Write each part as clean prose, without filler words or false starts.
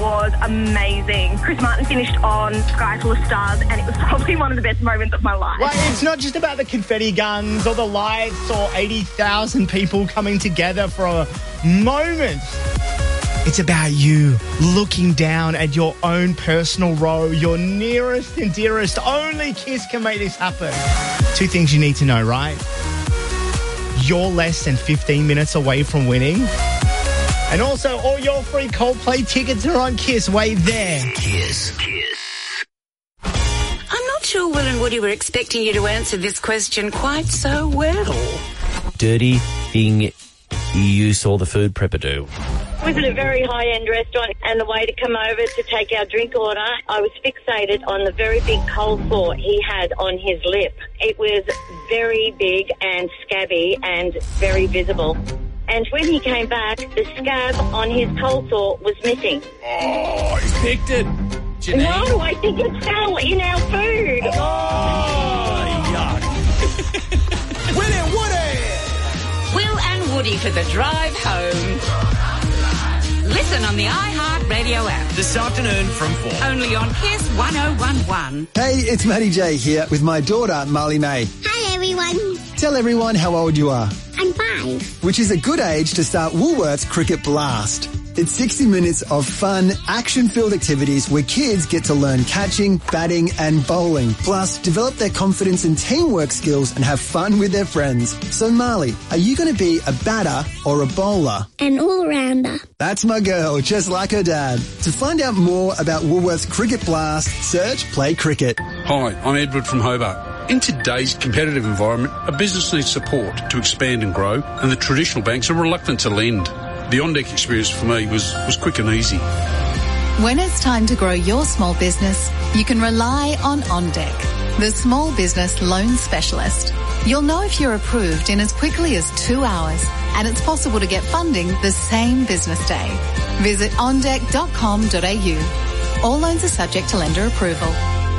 was amazing. Chris Martin finished on Sky Full of Stars, and it was probably one of the best moments of my life. Well, it's not just about the confetti guns or the lights or 80,000 people coming together for a moment. It's about you looking down at your own personal row, your nearest and dearest. Only Kiss can make this happen. 2 things you need to know, right? You're less than 15 minutes away from winning. And also, all your free Coldplay tickets are on Kiss. Wait there. Kiss. I'm not sure Will and Woody were expecting you to answer this question quite so well. Dirty thing you saw the food prepper do. I was at a very high-end restaurant, and the waiter came over to take our drink order. I was fixated on the very big coleslaw he had on his lip. It was very big and scabby and very visible. And when he came back, the scab on his coleslaw was missing. Oh, he's picked it. Janine? No, I think it fell in our food. Oh, yuck. Will and Woody! Will and Woody for the drive home. Listen on the iHeart Radio app. This afternoon from 4. Only on Kiss 1011. Hey, it's Matty J here with my daughter, Marley May. Hi, everyone. Tell everyone how old you are. I'm 5. Which is a good age to start Woolworths Cricket Blast. It's 60 minutes of fun, action-filled activities where kids get to learn catching, batting and bowling, plus develop their confidence and teamwork skills and have fun with their friends. So Marley, are you going to be a batter or a bowler? An all-rounder. That's my girl, just like her dad. To find out more about Woolworths Cricket Blast, search Play Cricket. Hi, I'm Edward from Hobart. In today's competitive environment, a business needs support to expand and grow, and the traditional banks are reluctant to lend. The on-deck experience for me was quick and easy. When it's time to grow your small business, you can rely on OnDeck, the small business loan specialist. You'll know if you're approved in as quickly as 2 hours, and it's possible to get funding the same business day. Visit ondeck.com.au. All loans are subject to lender approval.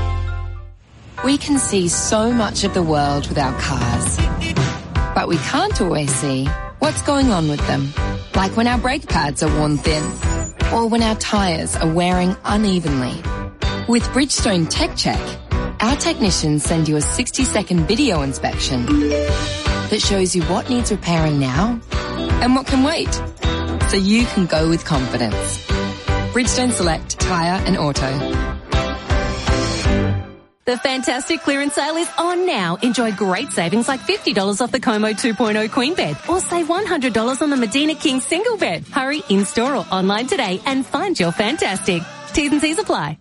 We can see so much of the world with our cars, but we can't always see what's going on with them. Like when our brake pads are worn thin, or when our tyres are wearing unevenly. With Bridgestone Tech Check, our technicians send you a 60-second video inspection that shows you what needs repairing now and what can wait, so you can go with confidence. Bridgestone Select Tyre and Auto. The fantastic clearance sale is on now. Enjoy great savings like $50 off the Como 2.0 Queen Bed, or save $100 on the Medina King Single Bed. Hurry in-store or online today and find your fantastic. T's and C's apply.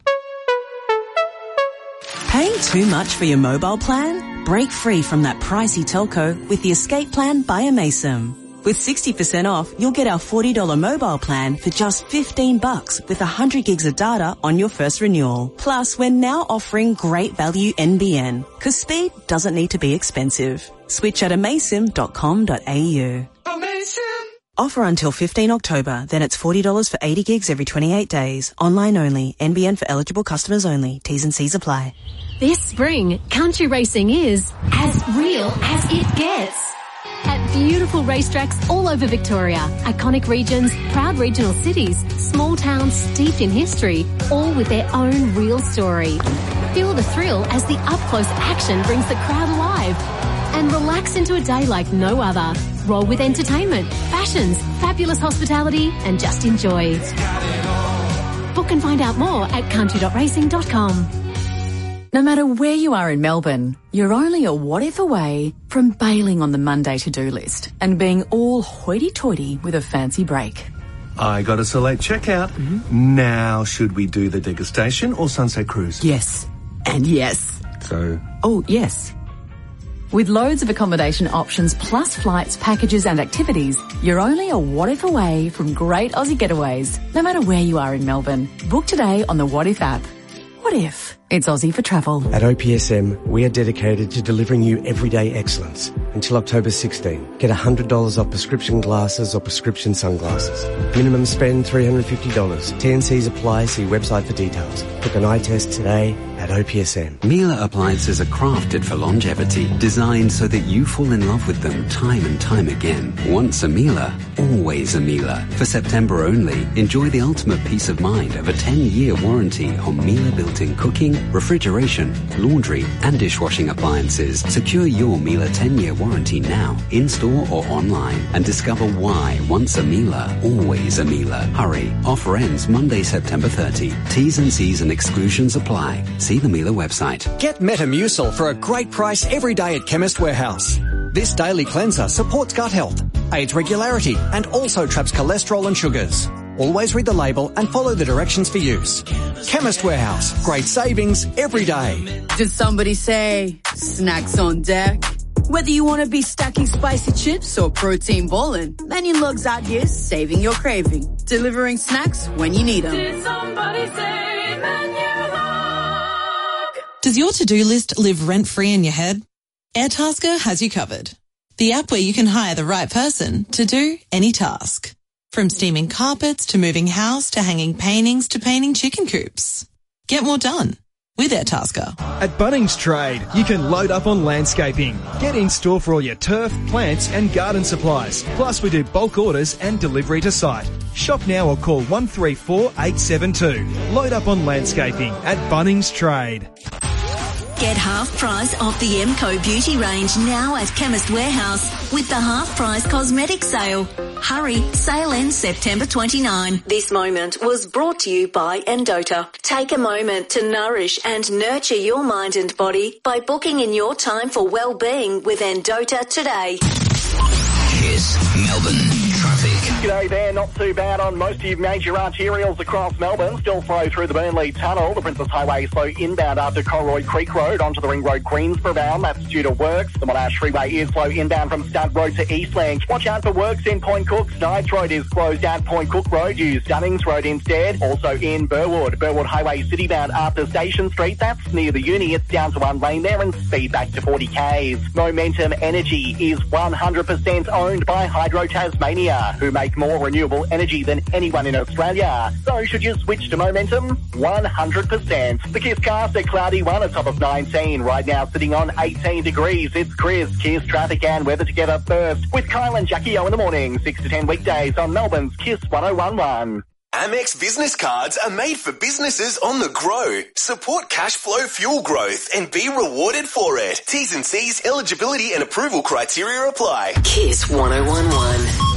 Paying too much for your mobile plan? Break free from that pricey telco with the Escape Plan by Amaysim. With 60% off, you'll get our $40 mobile plan for just $15 with 100 gigs of data on your first renewal. Plus, we're now offering great value NBN, because speed doesn't need to be expensive. Switch at amaysim.com.au. Amazing! Offer until 15 October, then it's $40 for 80 gigs every 28 days. Online only. NBN for eligible customers only. T's and C's apply. This spring, country racing is as real as it gets. At beautiful racetracks all over Victoria, iconic regions, proud regional cities, small towns steeped in history, all with their own real story. Feel the thrill as the up-close action brings the crowd alive. And relax into a day like no other. Roll with entertainment, fashions, fabulous hospitality, and just enjoy. Book and find out more at country.racing.com. No matter where you are in Melbourne, you're only a what if away from bailing on the Monday to-do list and being all hoity-toity with a fancy break. I got us a late checkout. Mm-hmm. Now, should we do the degustation or sunset cruise? Yes. And yes. So? Oh, yes. With loads of accommodation options plus flights, packages and activities, you're only a what if away from great Aussie getaways, no matter where you are in Melbourne. Book today on the What If app. What if it's Aussie for travel? At OPSM, we are dedicated to delivering you everyday excellence. Until October 16, get $100 off prescription glasses or prescription sunglasses. Minimum spend $350. TNCs apply. See website for details. Book an eye test today at at OPSM. Miele appliances are crafted for longevity, designed so that you fall in love with them time and time again. Once a Miele, always a Miele. For September only, enjoy the ultimate peace of mind of a 10-year warranty on Miele built-in cooking, refrigeration, laundry and dishwashing appliances. Secure your Miele 10-year warranty now, in-store or online, and discover why once a Miele, always a Miele. Hurry. Offer ends Monday, September 30. T's and C's and exclusions apply. See the Miele website. Get Metamucil for a great price every day at Chemist Warehouse. This daily cleanser supports gut health, aids regularity, and also traps cholesterol and sugars. Always read the label and follow the directions for use. Chemist Warehouse. Great savings every day. Did somebody say snacks on deck? Whether you want to be stacking spicy chips or protein bowling, Menulog's out here saving your craving, delivering snacks when you need them. Did somebody say Menulog? Does your to-do list live rent-free in your head? Airtasker has you covered. The app where you can hire the right person to do any task. From steaming carpets to moving house to hanging paintings to painting chicken coops. Get more done with Airtasker. At Bunnings Trade, you can load up on landscaping. Get in store for all your turf, plants and garden supplies. Plus we do bulk orders and delivery to site. Shop now or call 134 872. Load up on landscaping at Bunnings Trade. Get half price off the MCO beauty range now at Chemist Warehouse with the half price cosmetic sale. Hurry, sale ends September 29. This moment was brought to you by Endota. Take a moment to nourish and nurture your mind and body by booking in your time for well-being with Endota today. Kiss Melbourne traffic. G'day there, not too bad on most of your major arterials across Melbourne. Still flow through the Burnley Tunnel. The Princess Highway slow inbound after Colroy Creek Road onto the Ring Road Queensborough bound. That's due to works. The Monash Freeway is slow inbound from Stud Road to Eastlands. Watch out for works in Point Cook. Snides Road is closed at Point Cook Road. Use Dunnings Road instead. Also in Burwood. Burwood Highway citybound after Station Street. That's near the uni. It's down to one lane there and speed back to 40 k's. Momentum Energy is 100% owned by Hydro Tasmania, who make more renewable energy than anyone in Australia. So should you switch to Momentum? 100%. The Kiss cast, a cloudy one, a top of 19. Right now sitting on 18 degrees. It's Chris, Kiss traffic and weather together first with Kyle and Jackie O in the morning, 6 to 10 weekdays on Melbourne's Kiss 1011. Amex business cards are made for businesses on the go. Support cash flow fuel growth and be rewarded for it. T's and C's, eligibility and approval criteria apply. Kiss 1011.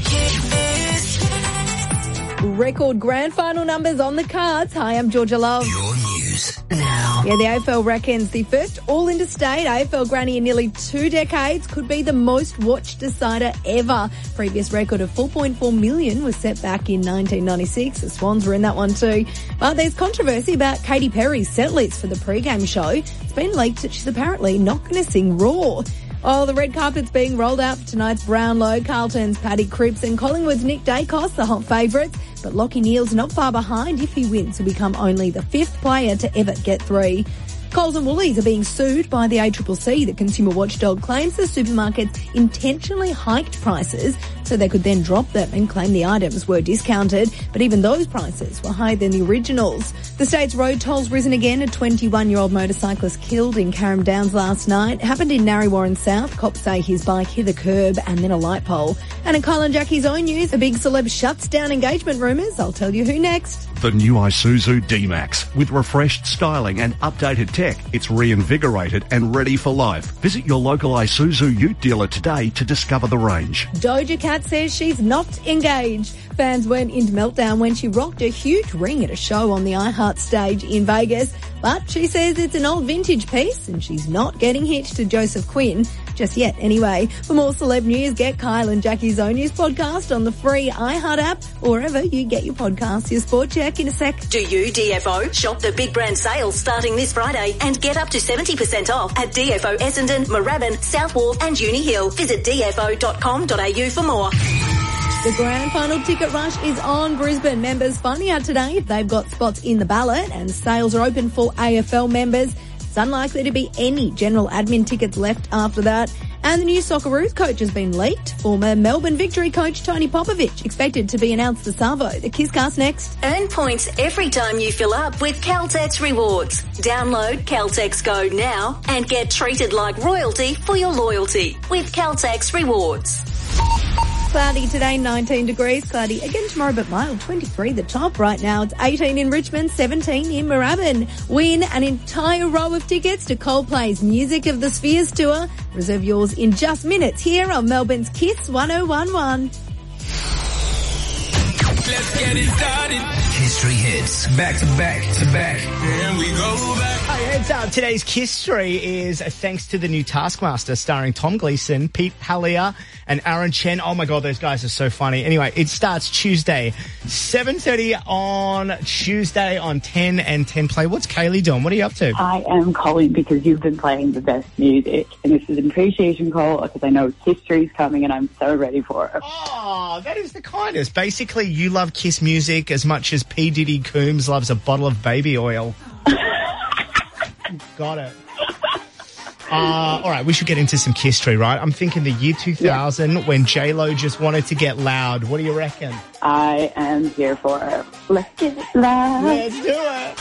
Record grand final numbers on the cards. Hi, I'm Georgia Love. Your news now. Yeah, the AFL reckons the first all-interstate AFL granny in nearly 2 decades could be the most watched decider ever. Previous record of 4.4 million was set back in 1996. The Swans were in that one too. But there's controversy about Katy Perry's set list for the pre-game show. It's been leaked that she's apparently not going to sing Raw. Oh, the red carpet's being rolled out for tonight's Brownlow. Carlton's Paddy Cripps and Collingwood's Nick Dacos, the hot favourites. But Lachie Neale's not far behind. If he wins, he'll become only the 5th player to ever get 3. Coles and Woolies are being sued by the ACCC. The consumer watchdog claims the supermarkets intentionally hiked prices so they could then drop them and claim the items were discounted. But even those prices were higher than the originals. The state's road tolls risen again. A 21-year-old motorcyclist killed in Carrum Downs last night. It happened in Narre Warren South. Cops say his bike hit a curb and then a light pole. And in Kyle and Jackie's own news, a big celeb shuts down engagement rumours. I'll tell you who next. The new Isuzu D-Max. With refreshed styling and updated tech, it's reinvigorated and ready for life. Visit your local Isuzu Ute dealer today to discover the range. Doja Cat says she's not engaged. Fans went into meltdown when she rocked a huge ring at a show on the iHeart stage in Vegas. But she says it's an old vintage piece and she's not getting hitched to Joseph Quinn just yet anyway. For more celeb news, get Kyle and Jackie's own news podcast on the free iHeart app or wherever you get your podcasts. Your sport check in a sec. Do you, DFO? Shop the big brand sale starting this Friday and get up to 70% off at DFO Essendon, Moorabbin, South Wharf and Uni Hill. Visit dfo.com.au for more. The grand final ticket rush is on. Brisbane members finding out today if they've got spots in the ballot, and sales are open for AFL members. It's unlikely to be any general admin tickets left after that. And the new Socceroos coach has been leaked. Former Melbourne Victory coach Tony Popovich expected to be announced the Savo. The Kisscast next. Earn points every time you fill up with Caltex Rewards. Download Caltex Go now and get treated like royalty for your loyalty with Caltex Rewards. Cloudy today, 19 degrees. Cloudy again tomorrow, but mild, 23 the top. Right now it's 18 in Richmond, 17 in Moorabbin. Win an entire row of tickets to Coldplay's Music of the Spheres tour. Reserve yours in just minutes here on Melbourne's Kiss 1011. Let's get it started. History hits. Back to back to back. And we go back. Hey, heads up. Today's History is thanks to the new Taskmaster starring Tom Gleeson, Pete Hallier and Aaron Chen. Oh my God, those guys are so funny. Anyway, it starts Tuesday, 7:30 on Tuesday on 10 and 10 Play. What's Kaylee doing? What are you up to? I am calling because you've been playing the best music. And this is an appreciation call because I know history's coming and I'm so ready for it. Oh, that is the kindest. Basically, you love Kiss music as much as P. Diddy Coombs loves a bottle of baby oil. Got it. All right, we should get into some history, right? I'm thinking the year 2000 when J-Lo just wanted to get loud. What do you reckon? I am here for it. Let's get loud. Let's do it.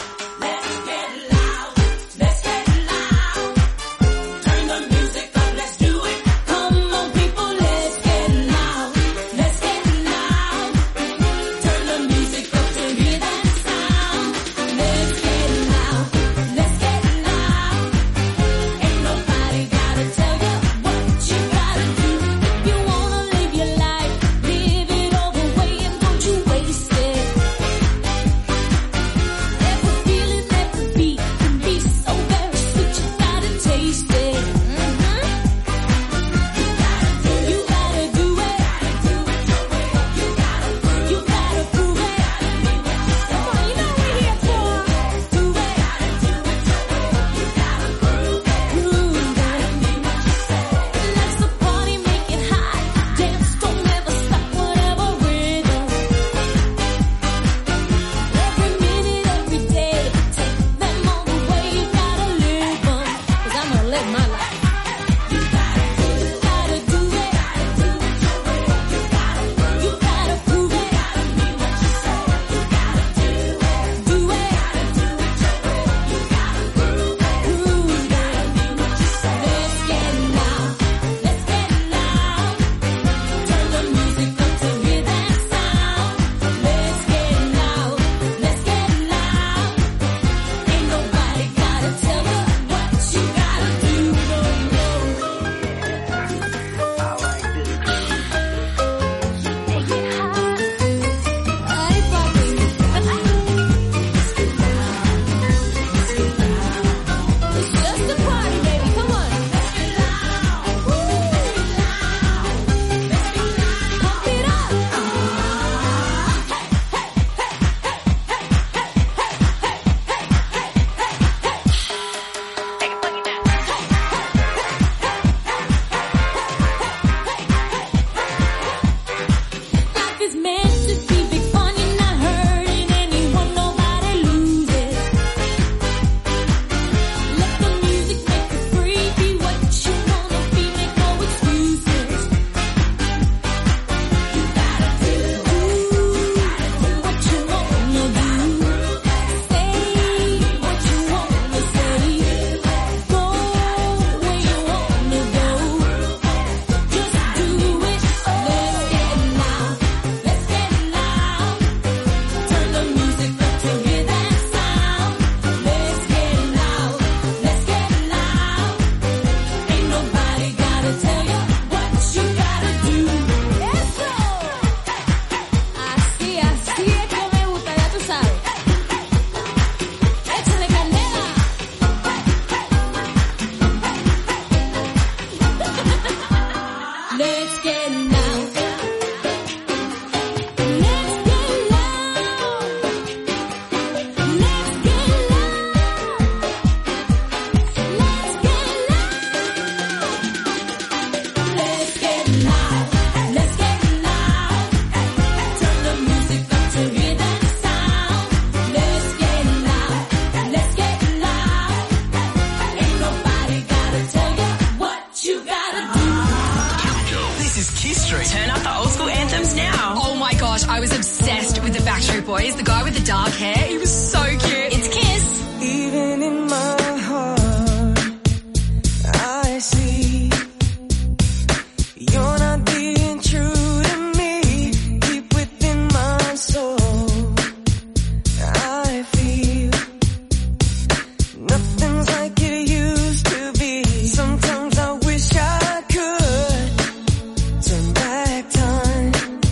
guy with the dark hair. He was so cute. It's Kiss. Even in my heart, I see you're not being true to me. Deep within my soul, I feel nothing's like it used to be. Sometimes I wish I could turn back time.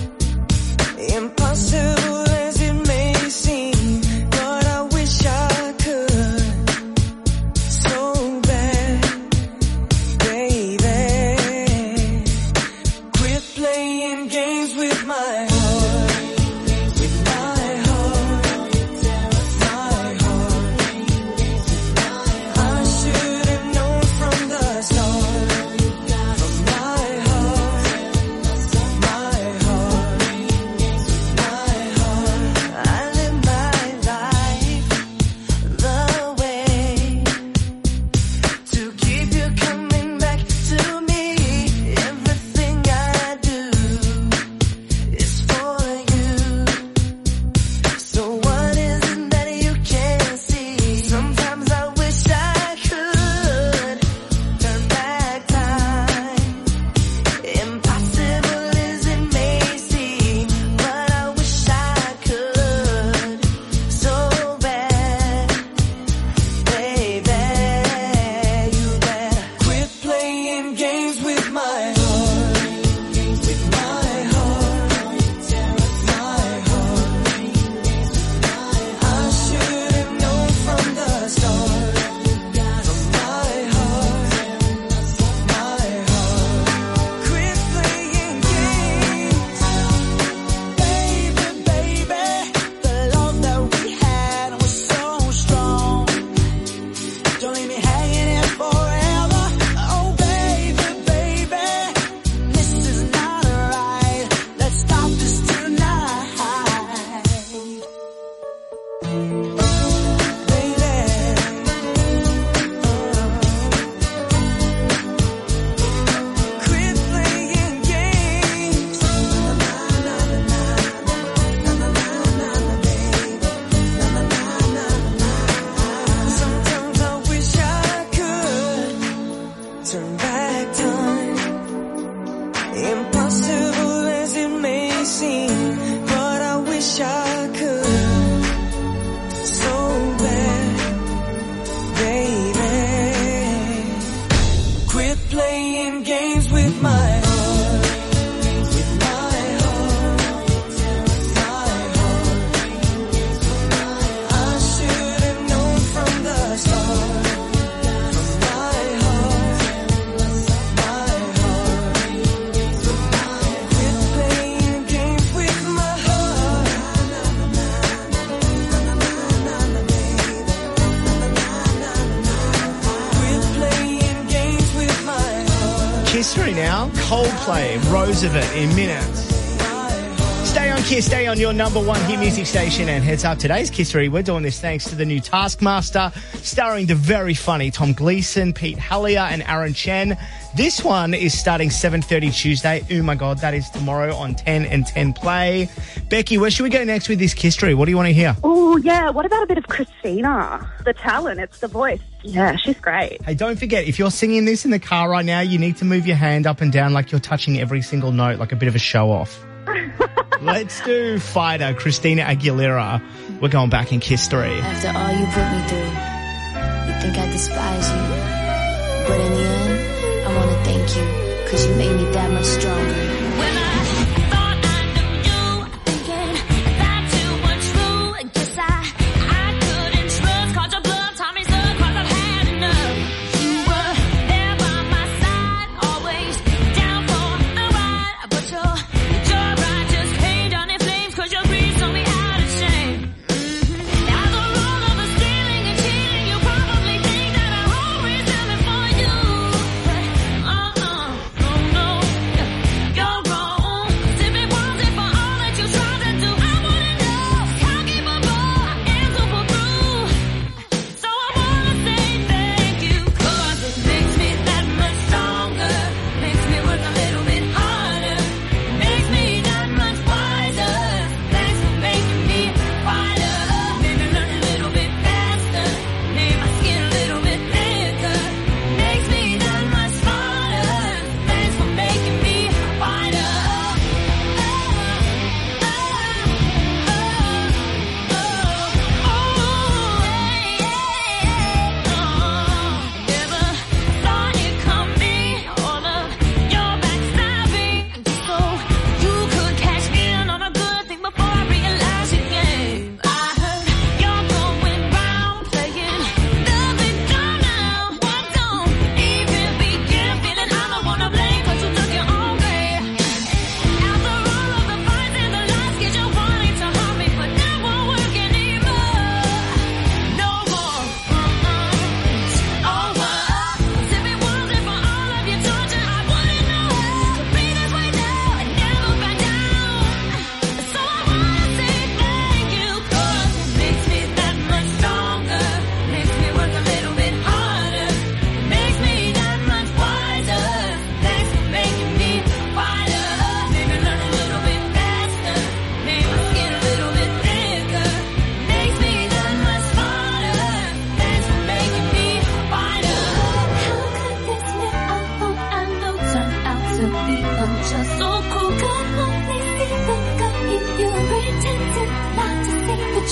Impossible as it may seem, but I wish I could so bad, baby. Quit playing games with my heart, with my heart, my heart. I should have known from the start, from my heart, my heart. I live my life the way to keep you coming back to me. Everything I do is for you. So what is it that you can't see? Sometimes I wish I could turn back time. Impossible as it may seem, but I wish I could so bad, baby. You better quit playing games with my heart, with my heart, my heart. I should have known from the start, from my heart, my heart. Quit playing games, baby, baby. The love that we had was so strong. Don't leave me hanging here forever. Oh, baby, baby, this is not right. Let's stop this tonight, baby. Quit playing games. Sometimes I wish I could turn back time. Impossible as it may seem, but I wish I could so bad, baby. Quit playing games with my heart, with my heart, my heart. I should have known from the start, from my heart, my heart. Quit playing games with my heart. Quit playing games with my heart. History now. Coldplay, Rose of It in minutes. Stay on Kiss, stay on your number one hit music station, and heads up today's Kissery. We're doing this thanks to the new Taskmaster, starring the very funny Tom Gleeson, Pete Hallier, and Aaron Chen. This one is starting 7:30 Tuesday. Oh my God, that is tomorrow on 10 and 10 Play. Becky, where should we go next with this Kissery? What do you want to hear? Oh, yeah. What about a bit of Christina? The talent, it's the voice. Yeah, she's great. Hey, don't forget, if you're singing this in the car right now, you need to move your hand up and down like you're touching every single note, like a bit of a show-off. Let's do Fighter, Christina Aguilera. We're going back in Kissery. After all you put me through, you think I despise you. But in the end, I want to thank you, because you made me that much stronger. When I thought I knew you, thinking that you were true, I guess I couldn't trust, caught your bluff, Tommy Sir, cause I've had enough. You were there by my side, always down for the ride, but your ride just came down in flames, cause your greed saw me out of shame. As a rule of the stealing and cheating, you probably think that I always done it for you. But no, no, your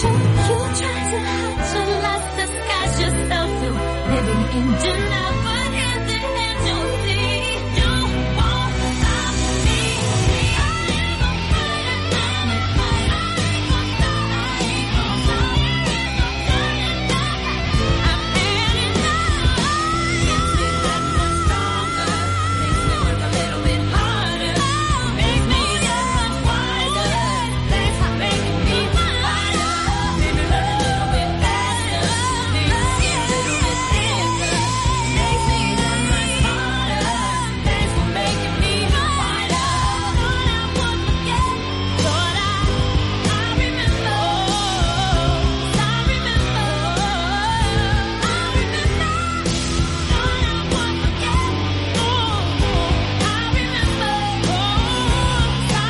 you try to hide your lies, disguise yourself to living in denial, but in the end you'll see you won't stop me. I ain't gon' fight it, I ain't gon' stop, I ain't gon' stop, I've had enough. Makes me that much stronger, makes me work a little bit harder, makes me that much wiser. Thanks for making me wiser. Maybe learn a little bit faster, maybe see a little bit thicker. Makes me that much smarter. Thanks for making me wiser. Thought I would forget, thought I remember. I remember. Thought I would forget. I remember. I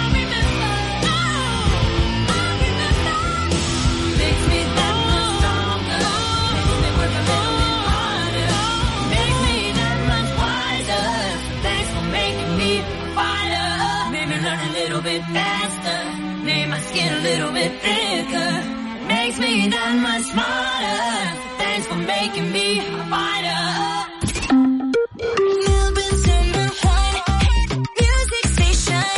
remember. Makes me that much stronger. Makes me work a little bit harder. Makes me that much wiser. Thanks for making me wider. Made me learn a little bit faster. Made my skin a little bit thicker. Makes me that much smarter. Thanks for making me wider. Melbourne's number one music station.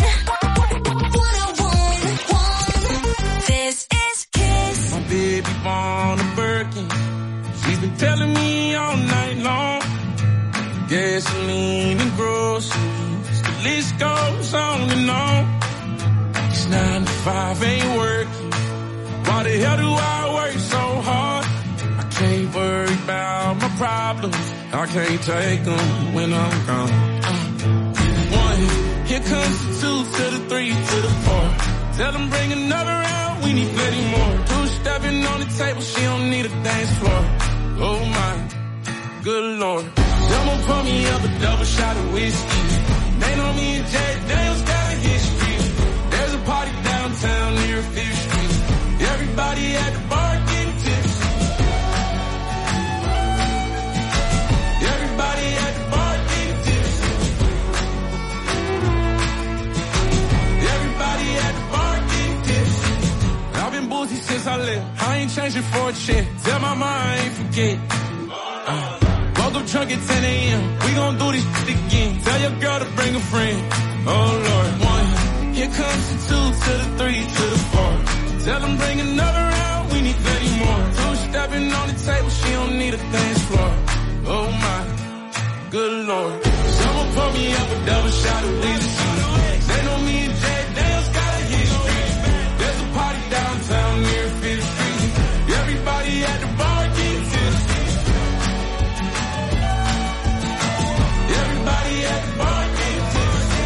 101.1. This is Kiss. My baby born a Birkin. She's been telling me all night long. Gasoline and groceries, the list goes on and on. It's 9 to 5, ain't working. Why the hell do I work so hard? I can't worry about my problems. I can't take them when I'm gone. One, here comes the 2 to the 3 to the 4. Tell them bring another round, we need plenty more. 2 stepping on the table, she don't need a dance floor. Oh my, good Lord. Someone pour me up a double shot of whiskey. They know me and Jay Daniels got a history. There's a party downtown near 5th Street. Everybody at the bar getting tipsy. Everybody at the bar getting tipsy. Everybody at the bar getting tipsy. I've been boozy since I left. I ain't changing for a check. Tell my mom I ain't forget. Woke up drunk at 10 a.m. We gon' do this shit again. Tell your girl to bring a friend. Oh Lord. 1, here comes the 2 to the 3 to the 4. Tell them bring another round, we need plenty more. 2 stepping on the table, she don't need a dance floor. Oh my, good Lord. Someone pour me up a double shot of whiskey. They know me and Jay Daniels got a history. There's a party downtown near 5th Street. Everybody at the bar getting tipsy. Everybody at the bar getting tipsy.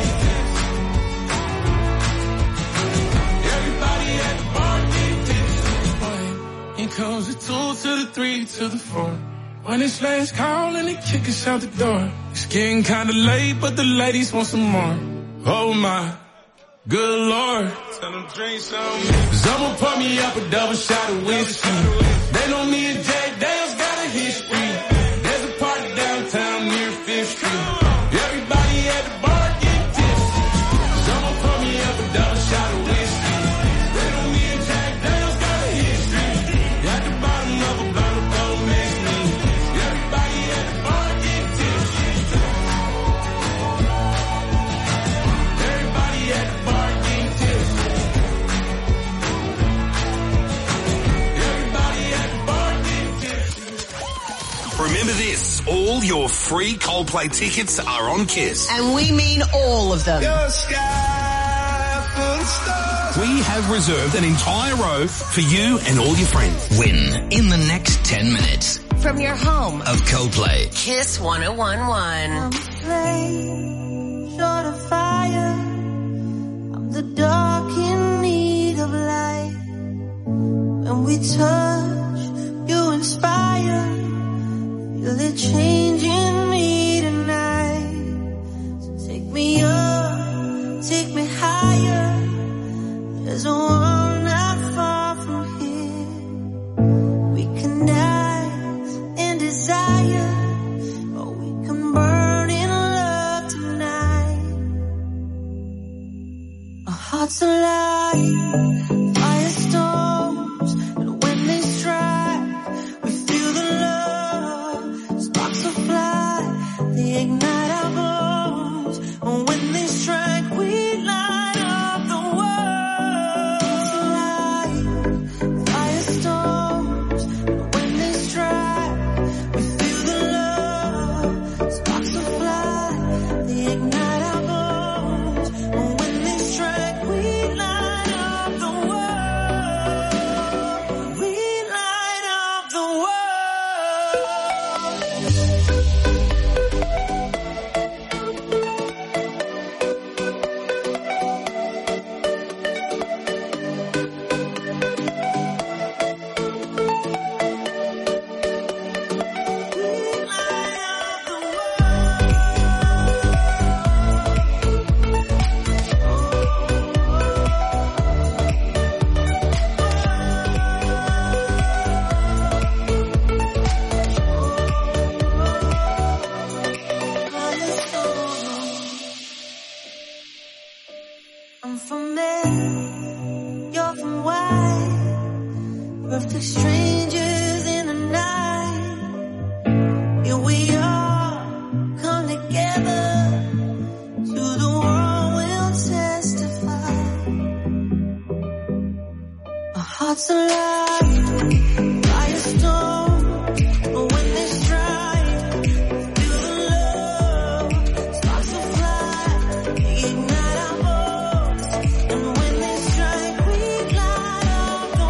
Everybody at the bar getting tipsy. Here comes the 2 to the 3 to the 4. When it's last call and they kick us out the door. It's getting kinda late, but the ladies want some more. Oh my, good Lord. Tell them drink some. Someone pour me up a double shot of whiskey. They know me and Jay Daniels got a history. There's a party downtown near 5th Street. Everybody at the bar getting tipsy. Someone pour me up a double shot of whiskey. They know me and Jack Daniels got a history. At the bottom of a bottle, don't miss me. Everybody at the bar getting tipsy. Everybody at the bar getting tipsy. Everybody at the bar getting tipsy. Remember this, all your free Coldplay tickets are on Kiss. And we mean all of them. We have reserved an entire row for you and all your friends. Win in the next 10 minutes From your home of Coldplay. Kiss 101.1. I'm a flame, short of fire. I'm the dark in need of light. When we touch, you inspire. Feel it changing me tonight. So take me up, take me higher. There's a world not far from here. We can dance in desire, or we can burn in love tonight. Our hearts alive, firestorms, and Perfect strangers in the night. Here we are, come together. To the world we'll testify. Our hearts alive by a storm. But when they strike, feel the love. Sparks will fly, ignite our boats. And when they strike, we light up the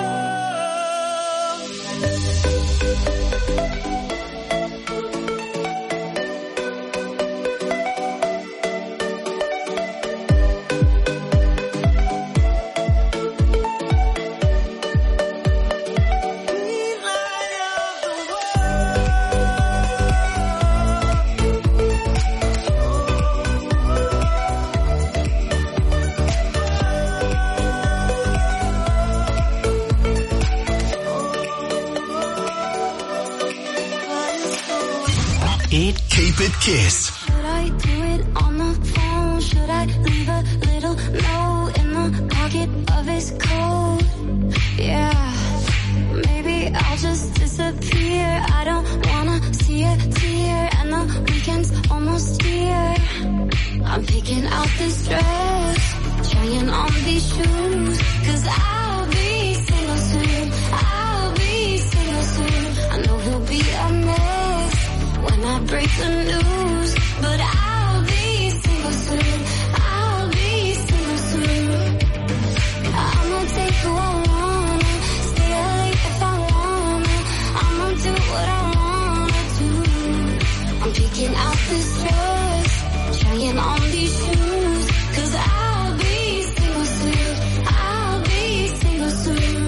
Keep it Kiss. Should I do it on the phone? Should I leave a little note in the pocket of his coat? Yeah, maybe I'll just disappear. I don't wanna see a tear, and the weekend's almost here. I'm picking out this dress, trying on these shoes, 'cause I'll be single soon. I'll be single soon. I know he'll be a mess when I break the news, but I'll be single soon. I'll be single soon. I'ma take who I wanna, stay late if I wanna. I'ma do what I wanna do. I'm picking out this dress, trying on these shoes, 'cause I'll be single soon. I'll be single soon.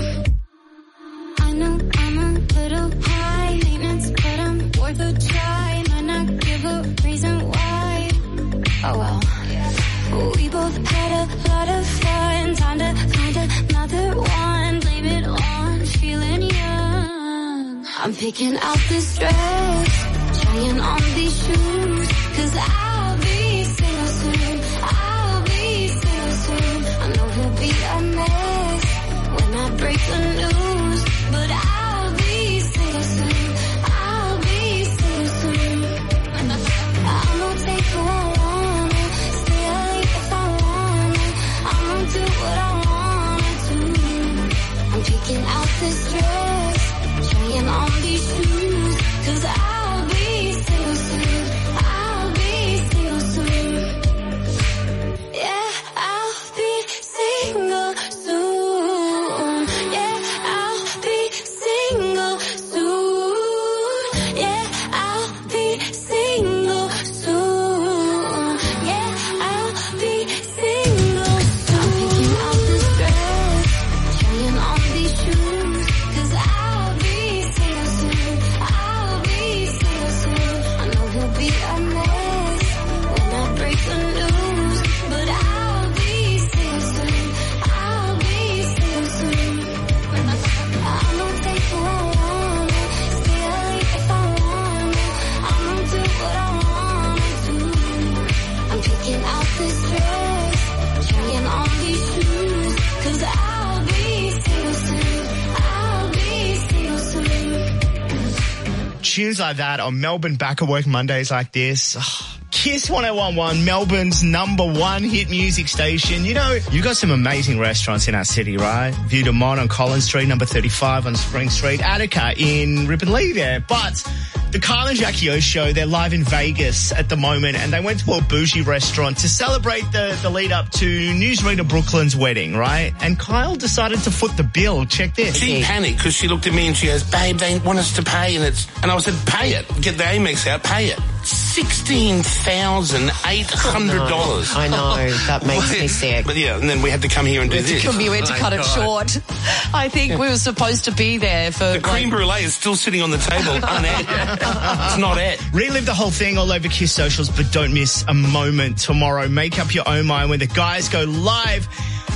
I know I'm a little high maintenance, but I'm worth a try. Might not give a reason why. Oh well. We both had a lot of fun. Time to find another one. Blame it on feeling young. I'm picking out this dress, trying on these shoes, 'cause I'll be single soon. I'll be single soon. I know he'll be a mess when I break the news, but I'll be single soon. I'll be single soon. I'ma take who I wanna, stay late if I wanna. I'ma do what I wanna do. I'm picking out this dress, trying on these shoes, 'cause I'll be single soon. I'll be single soon. Yeah, I'll be single soon. Yeah, I'll be single soon. Yeah, I'll be single soon. Yeah, I'll be single soon. I'm picking out this dress, trying on these shoes, 'cause I'll be single soon. I'll be single soon. I know he'll be a mess when I break the news, but I'll be single soon. I'll be single soon. I'ma take who I wanna, stay late if I wanna. I'ma do what I wanna do. I'm picking out this dress, trying on these shoes, 'cause I'll be single soon. I'll be single soon. Tunes like that on Melbourne Back at Work Mondays like this. Kiss 101.1, Melbourne's #1 hit music station. You know, you've got some amazing restaurants in our city, right? View de Monde on Collins Street, number 35 on Spring Street, Attica in Ripponlea there. But the Kyle and Jackie O show, they're live in Vegas at the moment, and they went to a bougie restaurant to celebrate the lead up to Newsreader Brooklyn's wedding, right? And Kyle decided to foot the bill. Check this. She panicked because she looked at me and she goes, "Babe, they want us to pay," and I said, "Pay it. Get the Amex out. Pay it." $16,800. I know, that makes me sick. But yeah, and then we had to come here and do this. We had to cut it short. I think we were supposed to be there for... The creme brulee is still sitting on the table, uned. It's not it. Relive the whole thing all over Kiss socials, but don't miss a moment tomorrow. Make up your own mind when the guys go live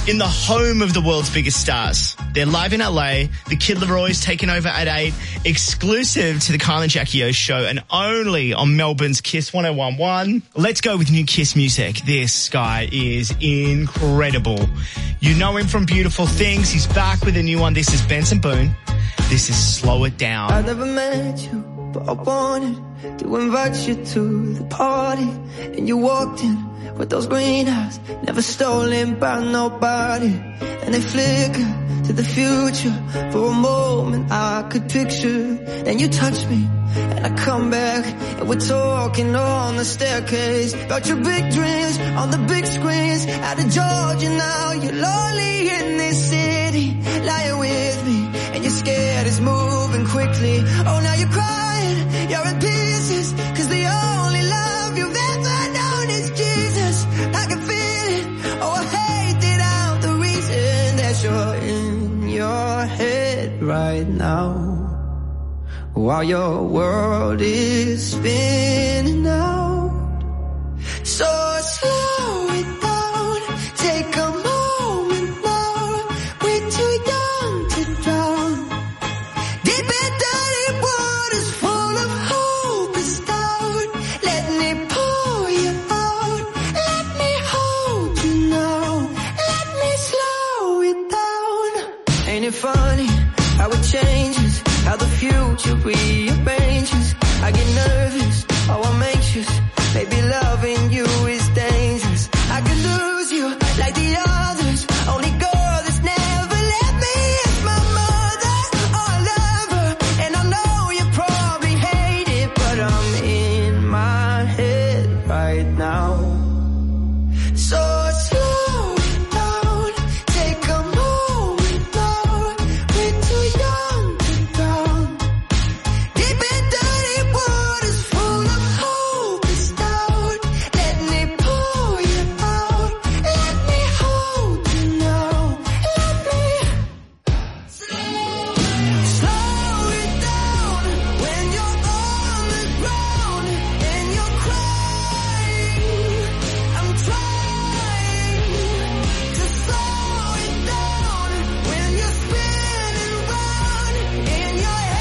in the home of the world's biggest stars. They're live in LA. The Kid Leroy's taking over at 8, exclusive to the Kyle and Jackie O show and only on Melbourne's Kiss 101.1. Let's go with new Kiss music. This guy is incredible. You know him from Beautiful Things. He's back with a new one. This is Benson Boone. This is Slow It Down. I never met you, but I wanted to invite you to the party. And you walked in with those green eyes, never stolen by nobody. And they flicker to the future. For a moment I could picture. Then you touch me and I come back, and we're talking on the staircase about your big dreams on the big screens. Out of Georgia now, you're lonely in this city, lying with me, and you're scared it's moving quickly. Oh, now you're crying, you're in pieces, cause the only love you've ever known is Jesus. I can feel it, oh I hate that I'm the reason that you're in your head right now, while your world is spinning out. So slow it down, take a moment now. We're too young to drown. Deep in dirty waters full of hopeless doubt. Let me pull you out, let me hold you now, let me slow it down. Ain't it funny how it changes, how the future rearranges? I get nervous, oh I'm anxious, maybe loving you is dangerous. I could lose you like the others, only girl that's never let me is my mother. Oh I love her, and I know you probably hate it, but I'm in my head right now. So slow it down, take a moment now. We're too young to drown. Deep in dirty waters full of hopeless doubt. Let me pull you out, let me hold you now, let me slow it down. When you're on the ground and you're crying, I'm trying to slow it down. When you're spinning round in your head.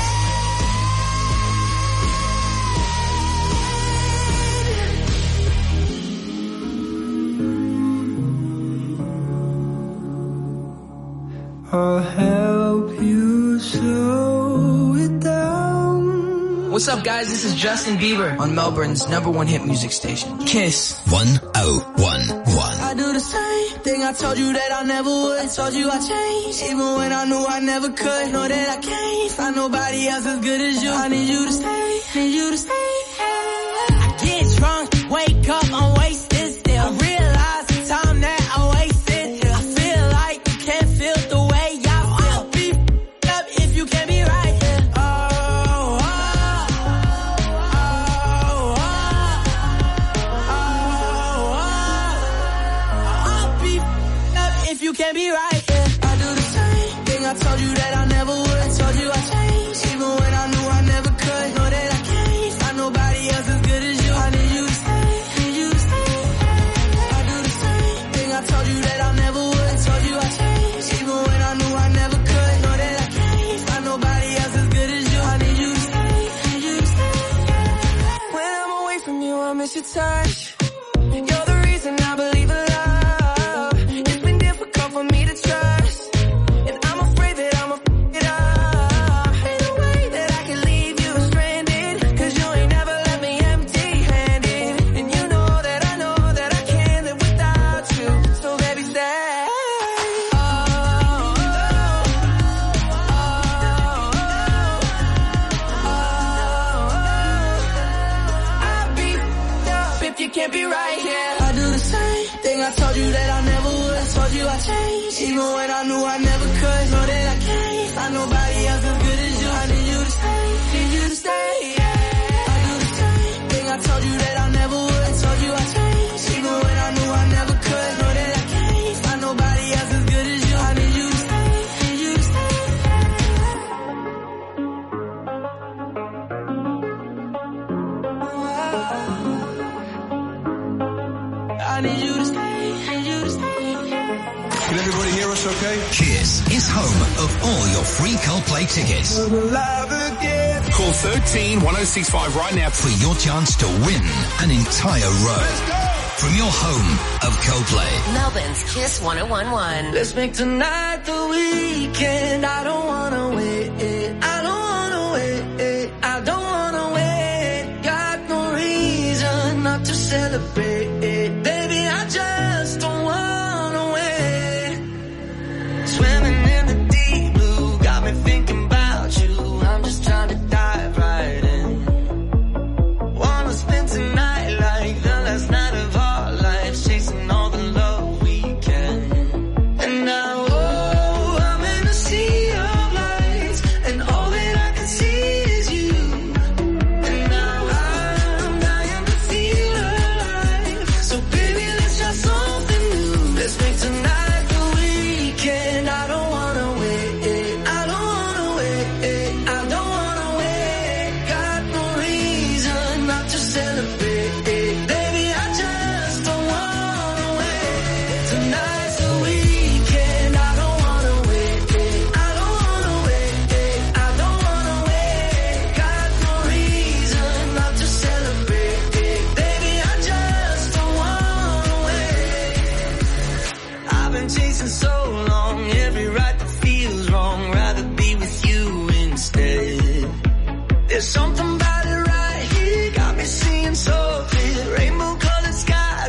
I'll help you slow it down. What's up, guys? This is Justin Bieber on Melbourne's #1 hit music station, Kiss 101.1. I do the same thing I told you that I never would. I told you I changed, even when I knew I never could. Know that I can't find nobody else as good as you. I need you to stay, need you to stay. I get drunk, wake up, I'm wasted still. I realize the time that I wasted. I feel like you can't feel the way I feel. I'll be up if you can't be right here. I'll be up if you can't be right here. I do the same thing I told you that I never would. I told you I changed, even when I knew I never could. Know that I can't find nobody else as good as you. I need you to stay, need you to stay. I do the same thing I told you that I never would. I told you I changed, even when I knew I never could. Know that I can't find nobody else as good as you. I need you to stay, need you to stay. When I'm away from you, I miss your touch. You're the reason I believe in love. It's been difficult for me to trust, and I'm afraid that I'ma f it up. Ain't no way that I can leave you stranded, cause you ain't never left me empty-handed. And you know that I can't live without you. So baby, stay. I'll be up if you can't be right here. I do the same thing I told you that I never would. I told you I changed, even when I knew I never could. Know that I can't find nobody else as good as you. I need you to stay, need you to stay. I do the same thing I told you that I never would. I told you I changed, even when I knew I never could. Know that I can't find nobody else as good as you. I need you to stay, need you to stay. I need you to stay, need you to stay. Give everybody okay? Kiss is home of all your free Coldplay tickets. Call 13 1065 right now for your chance to win an entire row. From your home of Coldplay. Melbourne's Kiss 101.1. Let's make tonight the weekend. I don't wanna wait. I don't wanna wait. I don't wanna wait. Got no reason not to celebrate. Baby, I just don't wanna wait. Swimming in the deep blue, got me thinking about you. I'm just trying to dive right in. Wanna spend tonight like the last night of our lives, chasing all the love we can. And now, oh, I'm in a sea of lights, and all that I can see is you. And now I'm dying to feel alive. So baby, let's try something new. Let's make tonight the weekend. I don't wanna wait. I don't wanna wait. I don't wanna wait. Got no reason not to celebrate. Baby, I just don't wanna wait. Tonight's the weekend. I don't wanna wait. I don't wanna wait. I don't wanna wait. Got no reason not to celebrate. Baby, I just don't wanna wait. I've been chasing so long, every right that feels wrong. Rather be with you instead. There's something about it right here, got me seeing so clear. Rainbow colored skies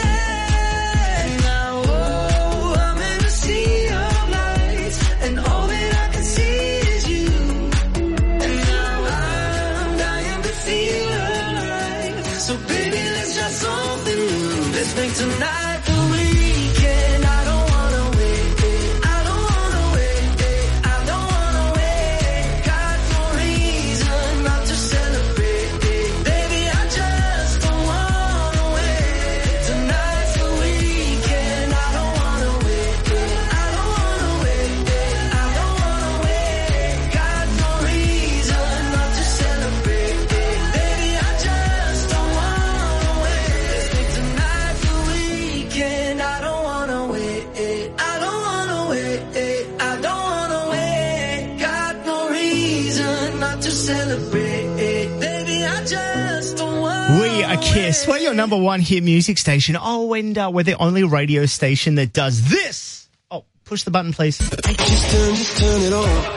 ahead. Now, oh, I'm in a sea of lights, and all that I can see is you. And now I'm dying to feel alive. So baby, let's try something new. Let's make tonight the weekend. I don't wanna wait. I don't wanna wait. I don't wanna wait. Got no reason not to celebrate. Baby, I just don't wanna wait. Tonight's the weekend. I don't wanna wait. I don't wanna wait. I don't wanna wait. Got no reason not to celebrate. Baby, I just don't wanna wait. Let's make tonight the weekend. I don't wanna wait. I don't wanna wait. I don't wanna wait. Got no reason not to celebrate. Baby, I just don't wanna We are Kiss. We're your number one hit music station. Oh, and we're the only radio station that does this. Oh, push the button, please. Just turn it on.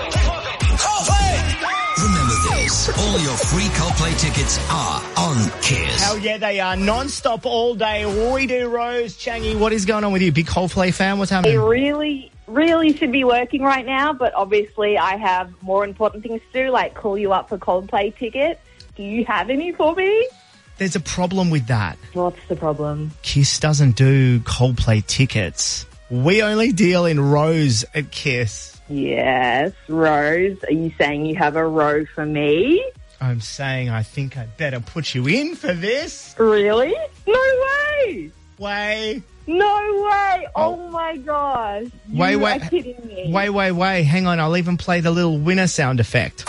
Remember this, all your free Coldplay tickets are on Kiss. Hell yeah, they are. Non-stop all day. We do, Rose. Changi, what is going on with you? Big Coldplay fan? What's It happening? really should be working right now, but obviously I have more important things to do, like call you up for Coldplay tickets. Do you have any for me? There's a problem with that. What's the problem? Kiss doesn't do Coldplay tickets. We only deal in rows at Kiss. Yes, Rose. Are you saying you have a row for me? I'm saying I think I'd better put you in for this. Really? No way! Way. No way! Oh my gosh. Wait. You are kidding me. Wait. Hang on, I'll even play the little winner sound effect.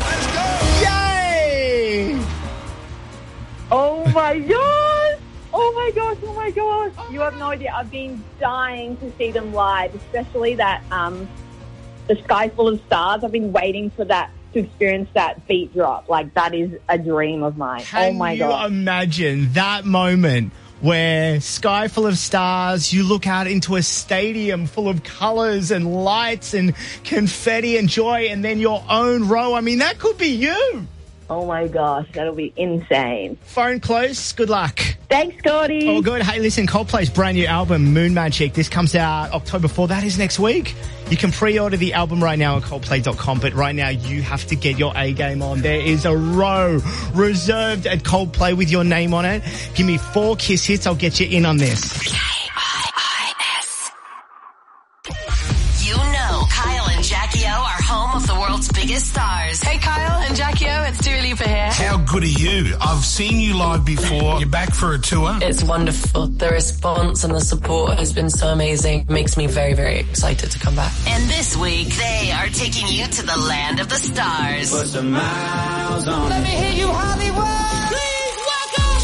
Yay! Oh my gosh! Oh my gosh! You have no idea. I've been dying to see them live, especially that The Sky Full of Stars. I've been waiting for that to experience that beat drop. Like, that is a dream of mine. Oh my Can you god! imagine that moment where Sky Full of Stars, you look out into a stadium full of colours and lights and confetti and joy, and then your own row? I mean, that could be you. Oh my gosh, that'll be insane. Phone close. Good luck. Thanks, Scotty. Oh, good. Hey, listen, Coldplay's brand new album, Moon Magic. This comes out October 4. That is next week. You can pre-order the album right now at Coldplay.com, but right now you have to get your A game on. There is a row reserved at Coldplay with your name on it. Give me 4 Kiss hits. I'll get you in on this. K-I-I-S. You know Kyle and Jackie O are home of the world's biggest stars. Hey Kyle and Jackie O, it's Dua Lipa here. How good are you? I've seen you live before. You're back for a tour. It's wonderful. The response and the support has been so amazing. It makes me very, very excited to come back. And this week, they are taking you to the land of the stars. Put some miles on. Let me hear you, Hollywood. Please welcome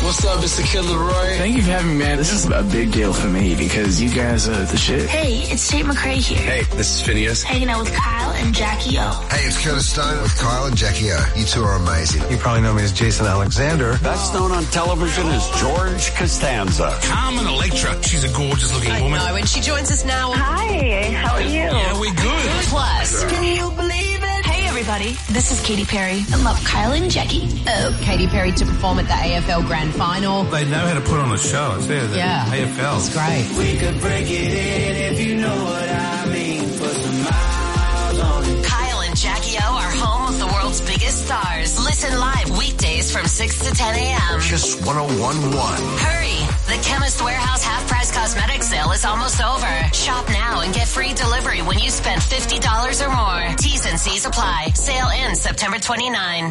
What's up, Mr. Killer Roy? Thank you for having me, man. This is a big deal for me because you guys are the shit. Hey, it's Tate McRae here. Hey, this is Phineas. Hanging out with Kyle and Jackie O. Hey, it's Curtis Stone with Kyle and Jackie O. You two are amazing. You probably know me as Jason Alexander. Best known on television as George Costanza. Carmen Electra. She's a gorgeous-looking woman. I know, and she joins us now. Hi, how are you? Yeah, we're good. Plus, Can you believe it? Hey, everybody. This is Katy Perry. I love Kyle and Jackie. oh, Katy Perry to perform at the AFL Grand Final. They know how to put on a show. It's there, the AFL. It's great. We could break it in if you know what I mean. Put some miles on it. Kyle and Jackie O are home of the world's biggest stars. Listen live weekdays from 6 to 10 a.m. Kiss 101.1. Hurry! The Chemist Warehouse half-price cosmetics sale is almost over. Shop now and get free delivery when you spend $50 or more. T's and C's apply. Sale ends September 29.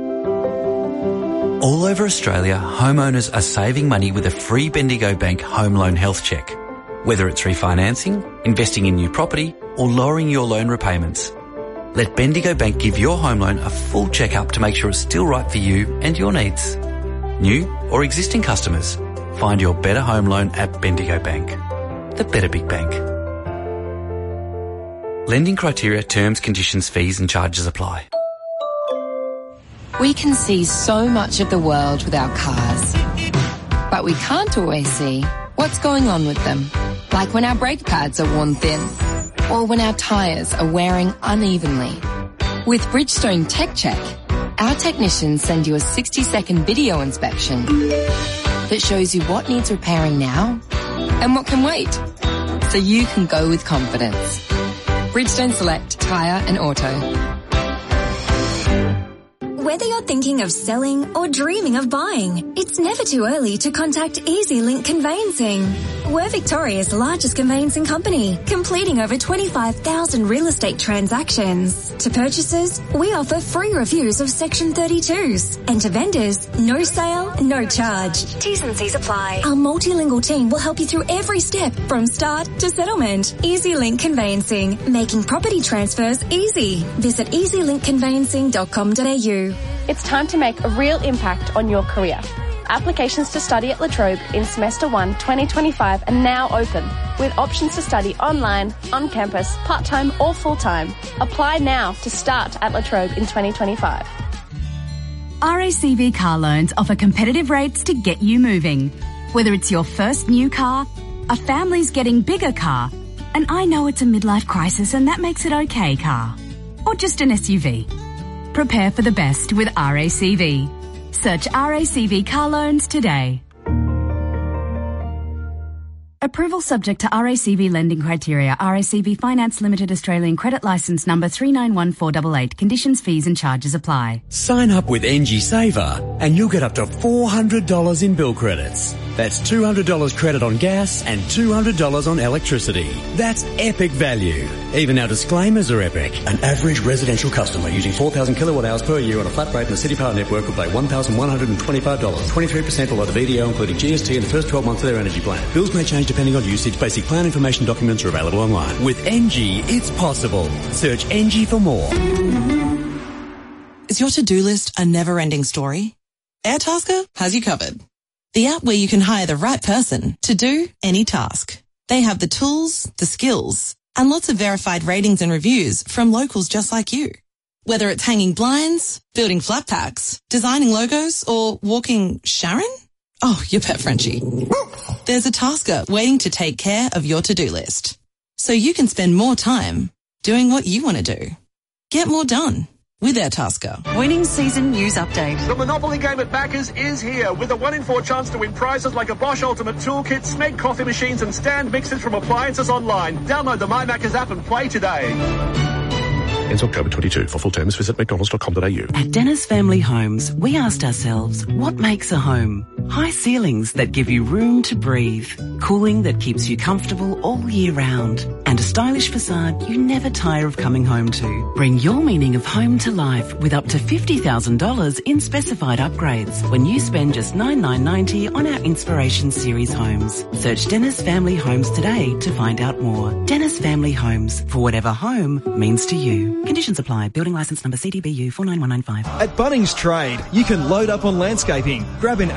All over Australia, homeowners are saving money with a free Bendigo Bank home loan health check. Whether it's refinancing, investing in new property, or lowering your loan repayments. Let Bendigo Bank give your home loan a full check-up to make sure it's still right for you and your needs. New or existing customers, find your better home loan at Bendigo Bank. The better big bank. Lending criteria, terms, conditions, fees and charges apply. We can see so much of the world with our cars, but we can't always see what's going on with them. Like when our brake pads are worn thin, or when our tyres are wearing unevenly. With Bridgestone Tech Check, our technicians send you a 60-second video inspection that shows you what needs repairing now and what can wait, so you can go with confidence. Bridgestone Select Tyre and Auto. Whether you're thinking of selling or dreaming of buying, it's never too early to contact EasyLink Conveyancing. We're Victoria's largest conveyancing company, completing over 25,000 real estate transactions. To purchasers, we offer free reviews of Section 32s. And to vendors, no sale, no charge. T's and C's apply. Our multilingual team will help you through every step from start to settlement. EasyLink Conveyancing, making property transfers easy. Visit easylinkconveyancing.com.au. It's time to make a real impact on your career. Applications to study at La Trobe in Semester 1 2025 are now open, with options to study online, on campus, part-time or full-time. Apply now to start at La Trobe in 2025. RACV car loans offer competitive rates to get you moving. Whether it's your first new car, a family's getting bigger car, and I know it's a midlife crisis and that makes it okay car, or just an SUV. Prepare for the best with RACV. Search RACV car loans today. Approval subject to RACV lending criteria. RACV Finance Limited Australian Credit Licence number 391488. Conditions, fees and charges apply. Sign up with NG Saver and you'll get up to $400 in bill credits. That's $200 credit on gas and $200 on electricity. That's epic value. Even our disclaimers are epic. An average residential customer using 4,000 kilowatt hours per year on a flat rate in the City Power network will pay $1,125. 23% below the VDO, including GST in the first 12 months of their energy plan. Bills may change depending on usage. Basic plan information documents are available online. With NG, it's possible. Search NG for more. Is your to-do list a never-ending story? Airtasker has you covered. The app where you can hire the right person to do any task. They have the tools, the skills, and lots of verified ratings and reviews from locals just like you. Whether it's hanging blinds, building flat packs, designing logos, or walking Sharon? Oh, your pet Frenchie. There's a tasker waiting to take care of your to-do list, so you can spend more time doing what you want to do. Get more done with Airtasker. Winning season news update. The Monopoly game at Backers is here with a 1 in 4 chance to win prizes like a Bosch Ultimate Toolkit, Smeg coffee machines and stand mixers from appliances online. Download the MyMackers app and play today. Ends October 22. For full terms, visit mcdonalds.com.au. At Dennis Family Homes, we asked ourselves, what makes a home? High ceilings that give you room to breathe, cooling that keeps you comfortable all year round, and a stylish facade you never tire of coming home to. Bring your meaning of home to life with up to $50,000 in specified upgrades when you spend just $9,990 on our Inspiration Series homes. Search Dennis Family Homes today to find out more. Dennis Family Homes, for whatever home means to you. Conditions apply. Building licence number CDBU 49195. At Bunnings Trade, you can load up on landscaping, grab an AEG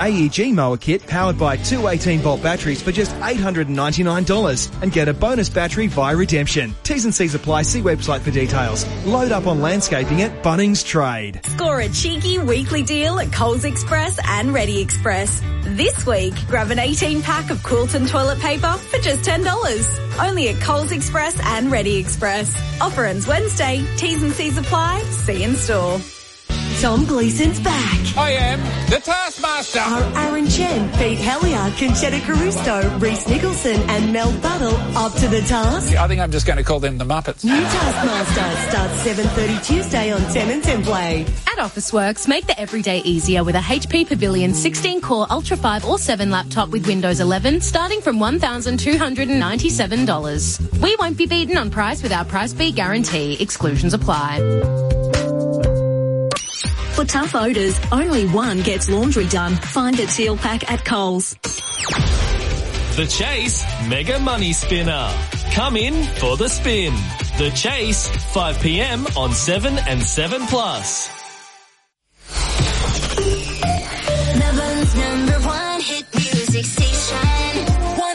G mower kit powered by two 18-volt batteries for just $899 and get a bonus battery via redemption. T's and C's apply. See website for details. Load up on landscaping at Bunnings Trade. Score a cheeky weekly deal at Coles Express and Ready Express. This week, grab an 18-pack of Quilton toilet paper for just $10. Only at Coles Express and Ready Express. Offer ends Wednesday. T's and C's apply. See in store. Tom Gleason's back. I am the Taskmaster. Are Aaron Chen, Pete Hellier, Conchetta Caruso, Reece Nicholson and Mel Buttle up to the task? I think I'm just going to call them the Muppets. New Taskmaster starts 7:30 Tuesday on 10 and 10 Play. At Officeworks, make the everyday easier with a HP Pavilion 16-core Ultra 5 or 7 laptop with Windows 11 starting from $1,297. We won't be beaten on price with our Price Beat Guarantee. Exclusions apply. For tough odours, only one gets laundry done. Find a Teal Pack at Coles. The Chase Mega Money Spinner. Come in for the spin. The Chase, 5 p.m. on 7 and 7 Plus. Melbourne's #1 hit music station.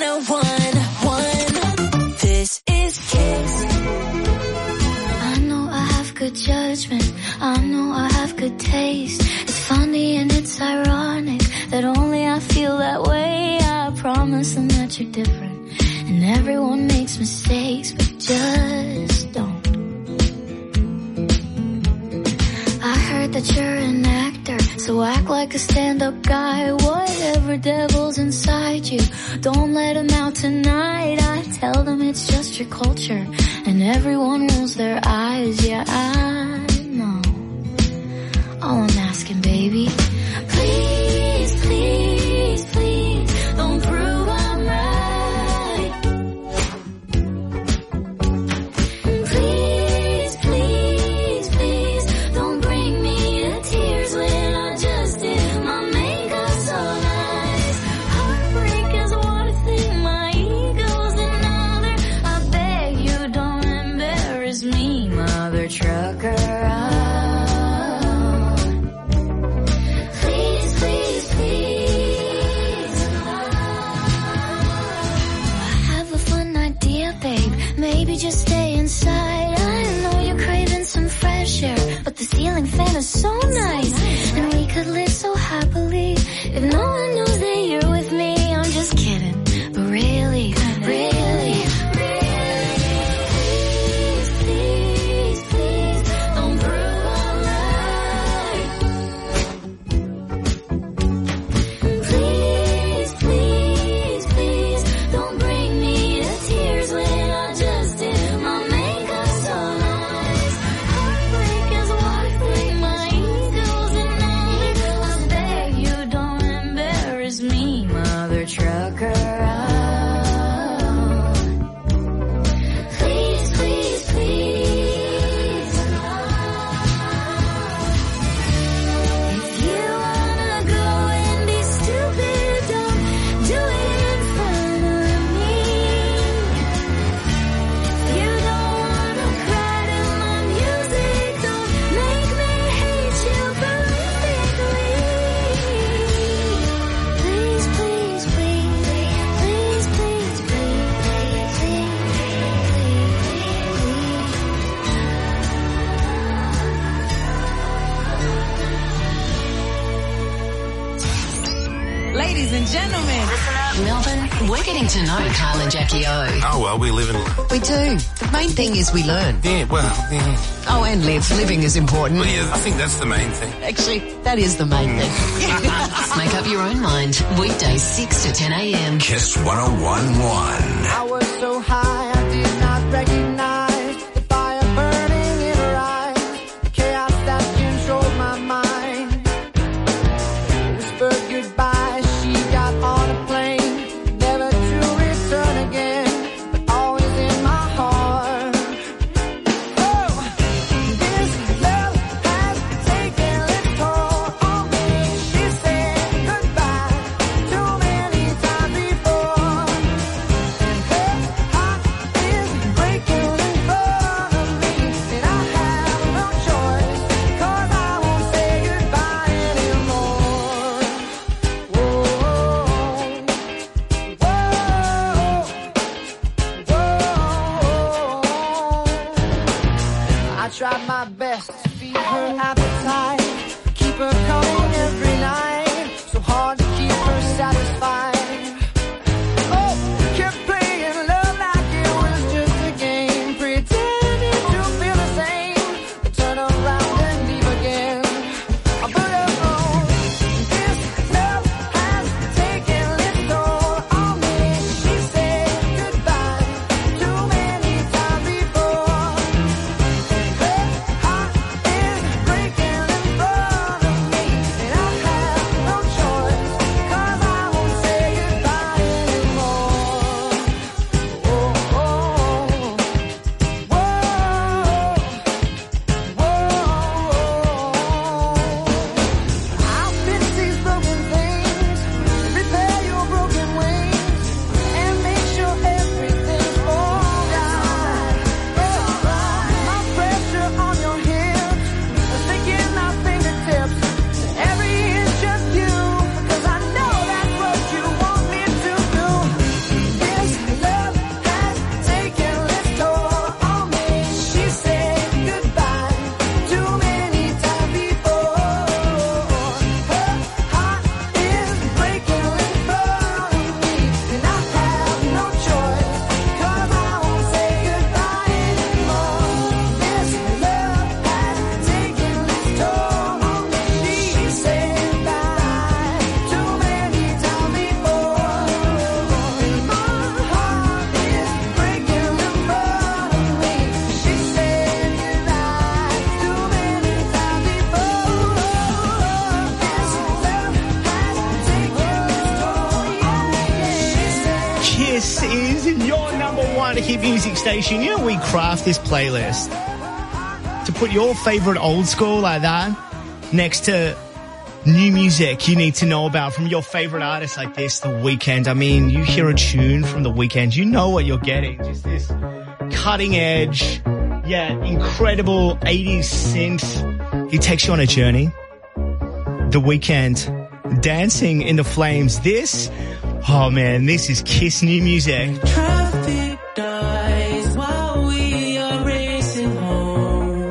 101.1. This is Kiss. I know I have good judgment. I know I have good taste. It's funny and it's ironic that only I feel that way. I promise them that you're different. And everyone makes mistakes, but just don't. I heard that you're an actor, so act like a stand-up guy. Whatever devil's inside you, don't let him out tonight. I tell them it's just your culture, and everyone rolls their eyes. Yeah, I know. All I'm asking, baby, please, please, please, don't prove I'm right. Please, please, please, don't bring me to tears when I just did my makeup so nice. Heartbreak is one thing, my ego's another. I beg you don't embarrass me, mother trucker. Maybe just stay inside. I know you're craving some fresh air, but the ceiling fan is so nice. And we could live so happily if no one knows that you're with me. I'm just kidding, but really, really, please, please, please, don't prove I'm right. Please, please, please, don't bring me to tears when I just did my makeup so nice. Heartbreak is one thing, my ego's another. I beg you don't embarrass me, mother trucker. Please, please, please. If you wanna go and be stupid, don't do it in front of me. You don't wanna cry to my music, don't make me hate you perfectly. Please, please, please, please, please, please, Ladies and gentlemen. Melbourne, we're getting to know Kyle and Jackie O. Oh, well, we live in... We do. The main thing is we learn. Yeah, well, yeah. Oh, and live. Living is important. Well, yeah, I think that's the main thing. Actually, that is the main thing. Make up your own mind. Weekdays 6 to 10 a.m. Kiss 101.1. I was so high I did not recognize the fire burning in her eyes, the chaos that controlled my mind. Whispered goodbye, she got on a plane, never to return again, but always in my heart. Oh, this love has taken its toll on me. She said goodbye too many times before. Her heart is breaking her appetite, keep her coming every night, so hard to keep her satisfied. Oh, kept playing love like it was just a game, pretending to feel the same, but turn around and leave again. But this love has taken its toll on me. She said goodbye too many times before. Her heart is breaking in front of me, and I have no choice, 'cause I won't say goodbye anymore. Whoa, I'll fix these broken things, repair your broken wings, and make sure everything's alright. My pressure on your hips, sinking my fingertips, every inch just you, 'cause I know that's what you want me to do. This love has taken its toll on me. She said goodbye too many times before. Her heart is breaking in front of me, and I have no choice, 'cause I won't say goodbye anymore. This love has taken its toll on me. She said goodbye too many times before. My heart is breaking in front of me. She said goodbye too many times before. This love has taken its toll on me. Kiss is your number one hit music station. You know, we craft this playlist to put your favourite old school like that next to new music you need to know about from your favourite artists like this, The Weeknd. I mean, you hear a tune from The Weeknd, you know what you're getting. Just this cutting edge, incredible 80s synth. He takes you on a journey. The Weeknd, Dancing in the Flames. This, oh man, this is Kiss new music. Traffic dies while we are racing home.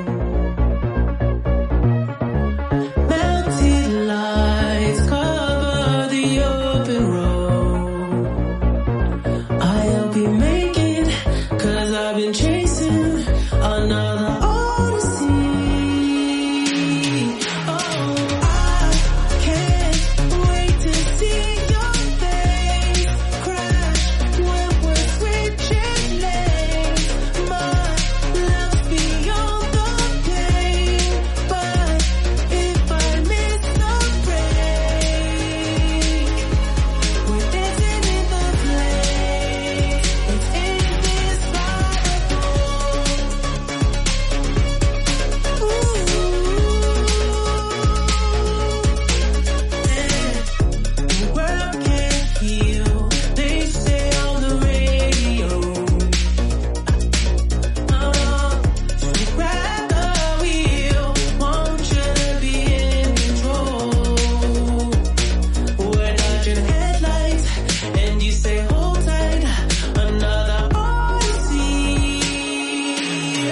Melted lights cover the open road. I'll be making, 'cause I've been chasing another odyssey. Oh, I can't wait to see your face crash when we're switching lanes. My love's beyond the pain, but if I miss the break, we're dancing in the flames. It's indescribable. The world can't heal, they say on the radio. So grab the wheel, won't you be in control? We're dodging headlights, and you say hold tight, another odyssey. I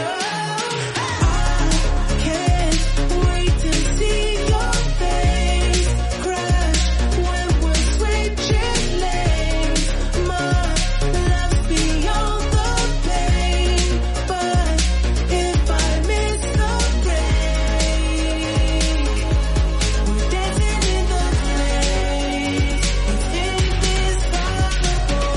can't wait to see your face crash when we're switching lanes. My love's beyond the pain, but if I miss the break, we're dancing in the flames. It's indescribable.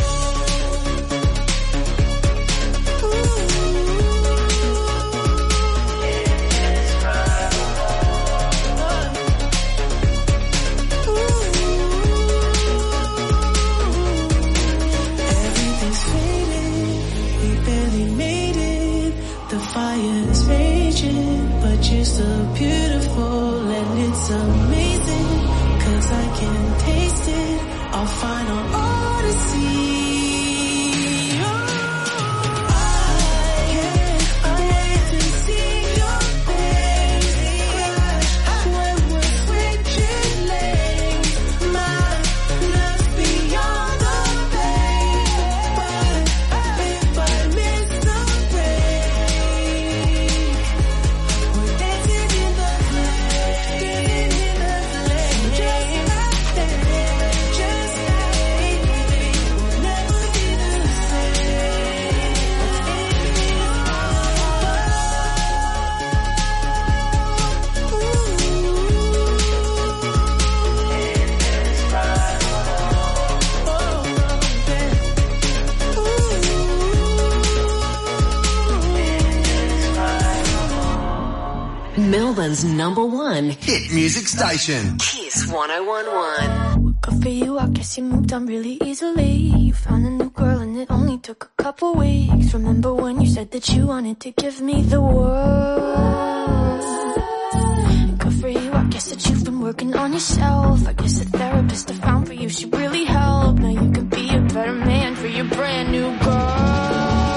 Everything's fading, we barely made it. The fire is raging, but you're so beautiful and it's amazing, 'cause I can taste it, our final odyssey. Oh, I can't wait to see your face crash when we're switching lanes. My love's beyond the pain, but if I miss the break, we're dancing in the Melbourne's #1 hit music station. Kiss 101.1. Good for you, I guess you moved on really easily. You found a new girl and it only took a couple weeks. Remember when you said that you wanted to give me the world? Good for you, I guess that you've been working on yourself. I guess the therapist I found for you should really help. Now you could be a better man for your brand new girl.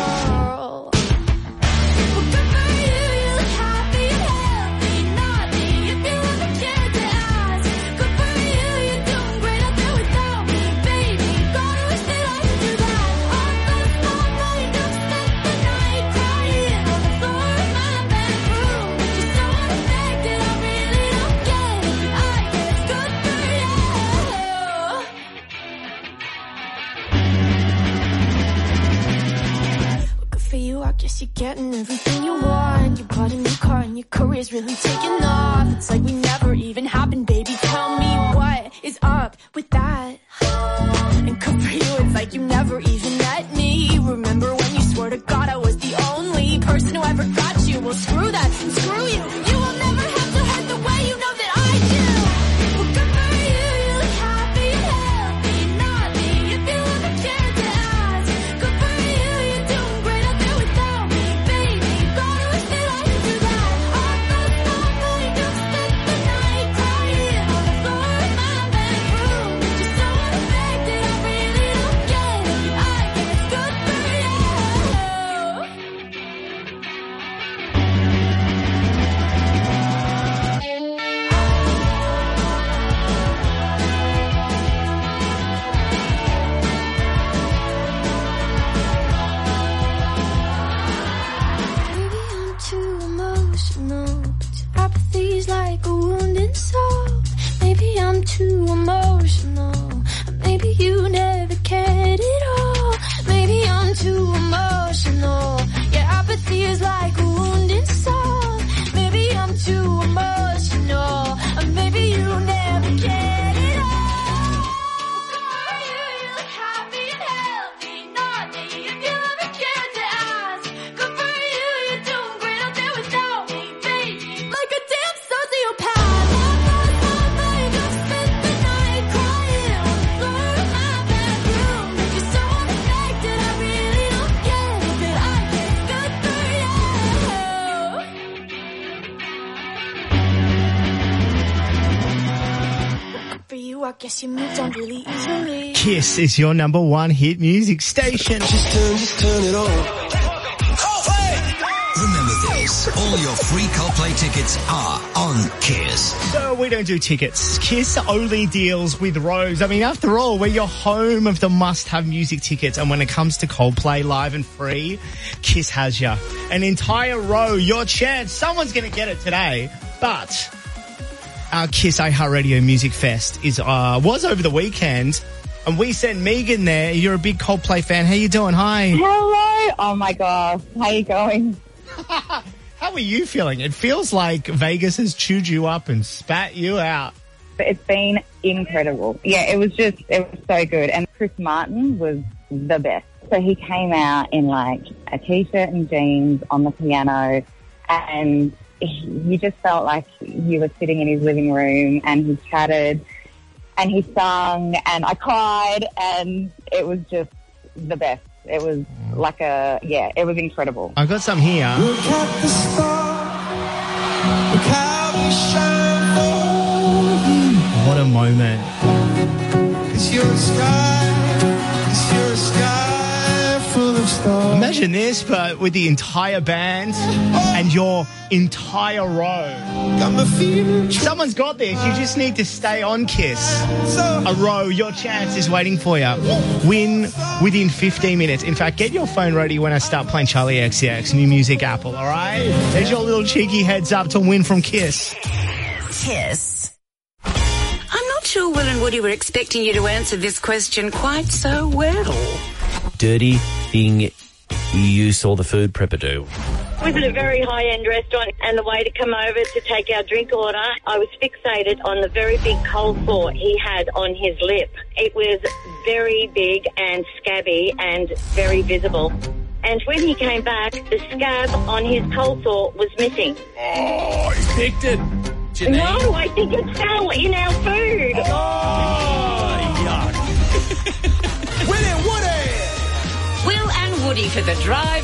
You're getting everything you want. You bought a new car and your career's really taking off. It's like we never even happened, baby. Tell me what is up with that. And good for you, it's like you never even met me. Remember when you swore to God I was the only person who ever got you? Well, screw that and screw you. You will never have to hurt the way you know that I do. Well, good for you, you look happy and healthy. Not me, if you ever cared to ask. Good for you, you're doing great out there without me, baby. God, I wish that I could do that. All those small things, you spent the night crying on the floor of my bedroom. Just so unaffected, I really don't get it. I guess good for you. Maybe I'm too emotional. Apathy's like a wounded soul. Maybe I'm too emotional. Maybe you never cared at all. Maybe I'm too emotional. Yeah, apathy is like a wounded soul. Maybe I'm too emotional. Maybe you never cared at all. For you, you look happy and healthy. Not me, if you ever cared to ask. Good for you, you're doing great out there without me, baby. Like a damn sociopath. You spent the night crying on the floor of my bedroom. You're so unaffected, I really don't get it, but I guess good for you. Good for you, I guess you moved on really easily. Kiss is your #1 hit music station. Just turn it on. Remember this, all your free Coldplay tickets are on Kiss. So we don't do tickets. Kiss only deals with rows. I mean, after all, we're your home of the must-have music tickets. And when it comes to Coldplay live and free, Kiss has ya. An entire row, your chance. Someone's going to get it today. But our Kiss iHeartRadio Music Fest was over the weekend. And we sent Megan there. You're a big Coldplay fan. How you doing? Hi. Hello. Oh, my gosh. How you going? How are you feeling? It feels like Vegas has chewed you up and spat you out. It's been incredible. Yeah, it was so good. And Chris Martin was the best. So he came out in like a t-shirt and jeans on the piano, and you just felt like you were sitting in his living room, and he chatted and he sung, and I cried, and it was just the best. It was like it was incredible. I got some here. Look at the stars. Look how they shine for you. What a moment. 'Cause you're a sky full of stars. Imagine this, but with the entire band and your entire row. Someone's got this. You just need to stay on Kiss. A row, your chance is waiting for you. Win within 15 minutes. In fact, get your phone ready when I start playing Charlie XCX, new music Apple, all right? There's your little cheeky heads up to win from Kiss. Kiss. I'm not sure Will and Woody were expecting you to answer this question quite so well. Dirty thing you saw the food prepper do. We was at a very high-end restaurant, and the waiter come over to take our drink order. I was fixated on the very big coleslaw he had on his lip. It was very big and scabby and very visible. and when he came back, the scab on his coleslaw was missing. Oh, he picked it. Janine. No, I think it fell in our food. Oh, yuck. Will and Woody! Will and Woody for the drive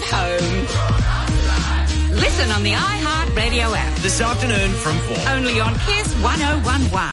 home. Listen on the iHeartRadio app. This afternoon from 4. Only on Kiss 1011.